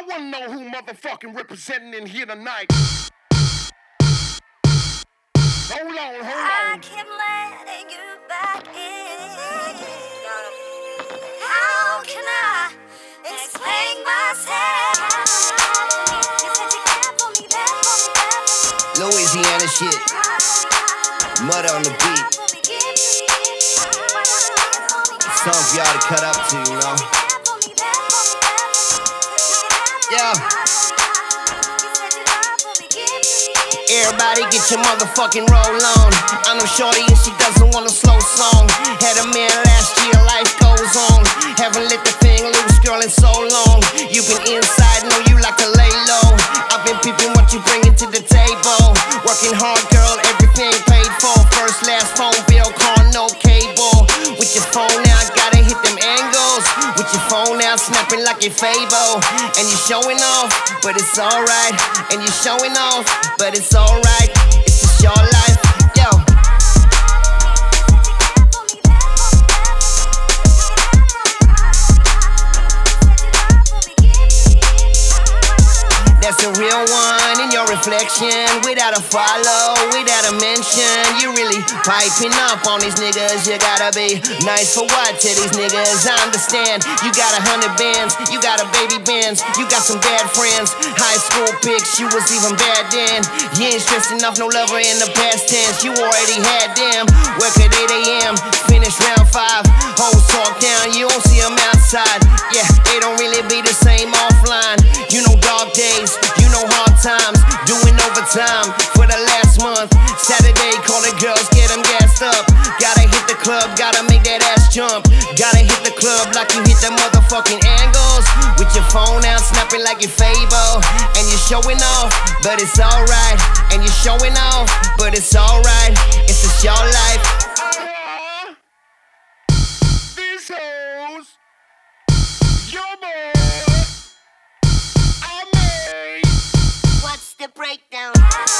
I wanna know who motherfucking representing in here tonight. Hold on. I keep letting you back in. How can I explain myself? You said you cared for me, there for me. Louisiana shit. Mud on the beat. Something for y'all to cut up to, you know. Yeah. Everybody get your motherfucking roll on. I know shorty and she doesn't want a slow song. Had a man last year, life goes on. Haven't let the thing loose, girl, in so long. You been inside, know you like to lay low. I've been peeping what you bringing to the table. Working hard, girl, everything paid for. First, last phone bill, call, no cable. With your phone now, gotta hit them angles. With your phone now, snapping like a Fable. And you showing off, but it's alright. And you showing off, but it's alright. It's just your life, yo. That's a real one in your reflection. Without a follow, without a mention. You really piping up on these niggas. You gotta be nice for what to these niggas? I understand. You got 100 bands, you got a baby Benz, you got some bad friends. High school pics, you was even bad then. You ain't stressed enough, no lover in the past tense. You already had them. Work at 8 a.m., finish round 5. Hoes talk down, you don't see them outside. Yeah, they don't really be the same offline. You know dog days, you know hard times. Doing overtime for the last month. Saturday, call the girls, get them gassed up. Gotta hit the club, gotta make that ass jump. Gotta hit the club like you hit the motherfucking angles. With your phone out, snapping like your Fable. And you're showing off, but it's alright. And you're showing off, but it's alright. It's just your life. These hoes, your boy, I made. What's the breakdown?